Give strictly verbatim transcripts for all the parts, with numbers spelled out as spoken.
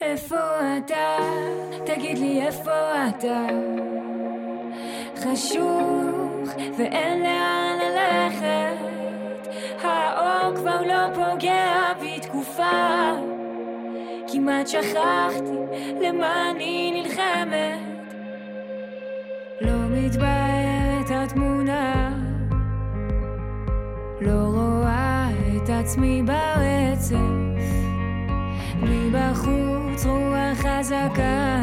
איפה אתה? תגיד לי איפה אתה? חשוך ואין לאן ללכת, האור כבר לא פוגע בי תקופה, כמעט שכחתי למה אני נלחמת. לא מתבהרת התמונה, לא רואה את עצמי ברצף, מבחוץ רוח חזקה,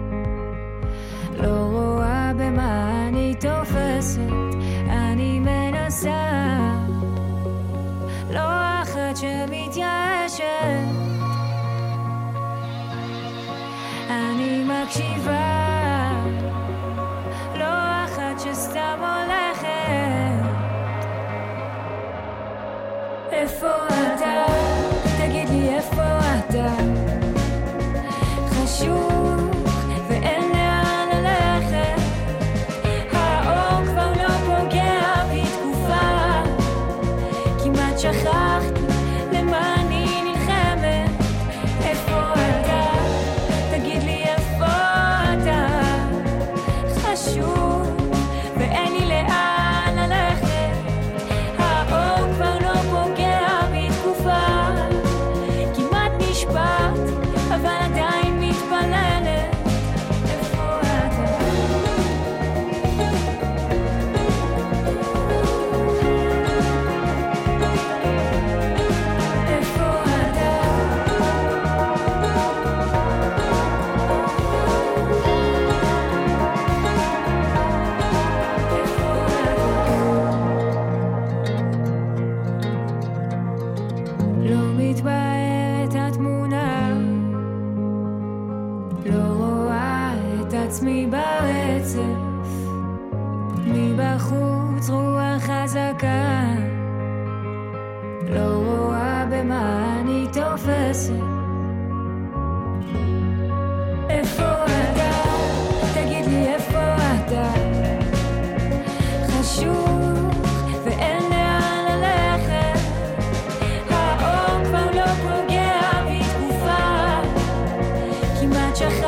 לא רואה במה אני תופסת, אני מנסה, לא אחת שמתייאשת, אני מקשיבה, לא אחת שסתם הולכת. איפה אתה? תגיד לי איפה אתה? חשוך ואין לאן ללכת, האור כבר לא פוגע בי תקופה, כמעט שכחתי למה אני נלחמת. איפה אתה? תגיד לי איפה אתה? חשוך ואין לי לאן ללכת, האור כבר לא פוגע בי תקופה, כמעט נשבעת אבל עדיין מתפללת. איפה אתה? איפה אתה? לא מתבהרת התמונה, לא רואה את עצמי ברצף, מבחוץ רוח חזקה, לא רואה במה אני תופסת. איפה אתה? תגיד לי איפה אתה? חשוך ואין לאן ללכת, האור כבר לא פוגע בי תקופה, כמעט שכחתי